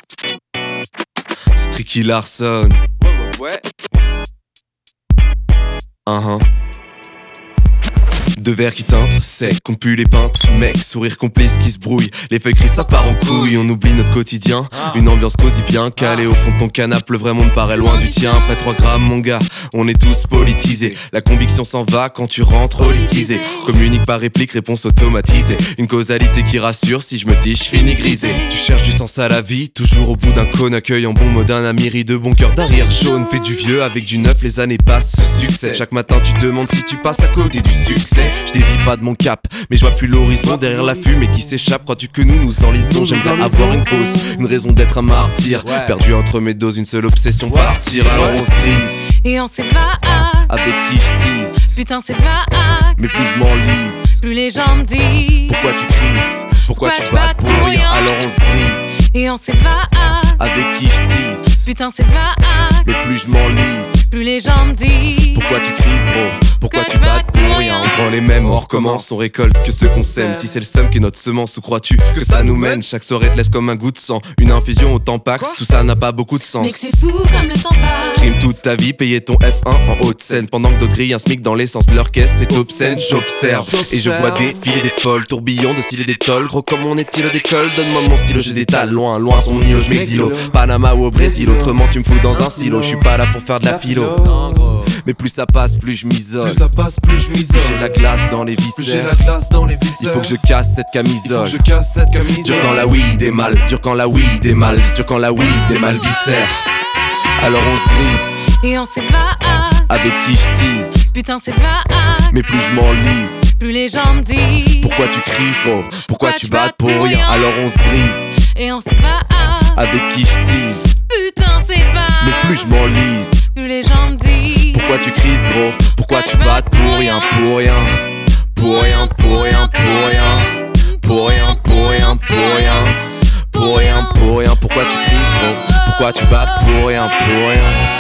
C'est Tricky Larson. Ouais. Deux verres qui teintent, sec, qu'on pue les pintes. Mec, sourire complice qui se brouille. Les feuilles crient, ça part en couille. On oublie notre quotidien. Une ambiance cosy bien calée au fond de ton canapé. Le vrai monde paraît loin du tien. Après 3 grammes, mon gars, on est tous politisés. La conviction s'en va quand tu rentres au litisé. Communique par réplique, réponse automatisée. Une causalité qui rassure si je me dis je finis grisé. Tu cherches du sens à la vie, toujours au bout d'un cône. Accueil en bon mot d'un ami, rit de bon cœur d'arrière jaune. Fais du vieux avec du neuf, les années passent, ce succès. Chaque matin tu te demandes si tu passes à côté du succès. Je dévie pas de mon cap, mais je vois plus l'horizon derrière la fumée qui s'échappe. Crois-tu que nous enlisons? J'aimerais avoir une cause, une raison d'être un martyr. Perdu entre mes doses, une seule obsession, partir. Alors on se grise et on s'évade. Avec qui je tease? Putain c'est vague, mais plus je m'enlise. plus les gens me disent Pourquoi tu crises? Pourquoi tu battes pour rien? Alors on se grise et on s'évade. avec qui je tease? Putain c'est vague, mais plus je m'enlise. plus les gens me disent Pourquoi tu crises gros? Pourquoi tu battes pour rien? On prend les mêmes, on recommence, on récolte que ce qu'on sème. Si c'est le seum qui est notre semence, où crois-tu que ça nous mène? Chaque soirée te laisse comme un goût de sang, une infusion au Tampax, tout ça n'a pas beaucoup de sens. mais que c'est fou comme le temps passe. Stream toute ta vie, payer ton F1 en haute scène. Pendant que d'autres grillent un SMIC dans l'essence de leur caisse, c'est obscène. J'observe et je vois défiler des folles tourbillons de cils et d'étoiles. Gros comme mon étile d'école, donne-moi mon stylo, je détale. Loin, loin son îlot, je m'exilo. Panama ou au Brésil, autrement tu me fous dans un silo. Je suis pas là pour faire de la philo, mais plus ça passe, plus je m'isole. Plus ça passe, plus je m'isole. J'ai de la glace dans les Plus j'ai viscères. la glace dans les viscères. Il faut que je casse cette Il faut camisole. que je casse cette camisole. Dur quand la weed est mal, dur quand la weed est mal, dur quand la weed est mal viscère. Alors on se grise et on s'évade. avec qui je tease. Putain c'est vague, Mais plus je m'enlise. plus les gens me disent Pourquoi tu crises gros? Pourquoi tu battes pour rien? Alors on se grise et on s'évade. avec qui je tease. Putain c'est vague, Mais plus je m'enlise. plus les gens me disent Pourquoi tu crises gros? Pourquoi tu battes pour rien? Pour rien. Pour rien, pour rien, pour rien. Pour rien, pour rien, pour rien. Pour rien, pour rien. Pourquoi tu crises gros? Pourquoi tu battes pour rien? Pour rien.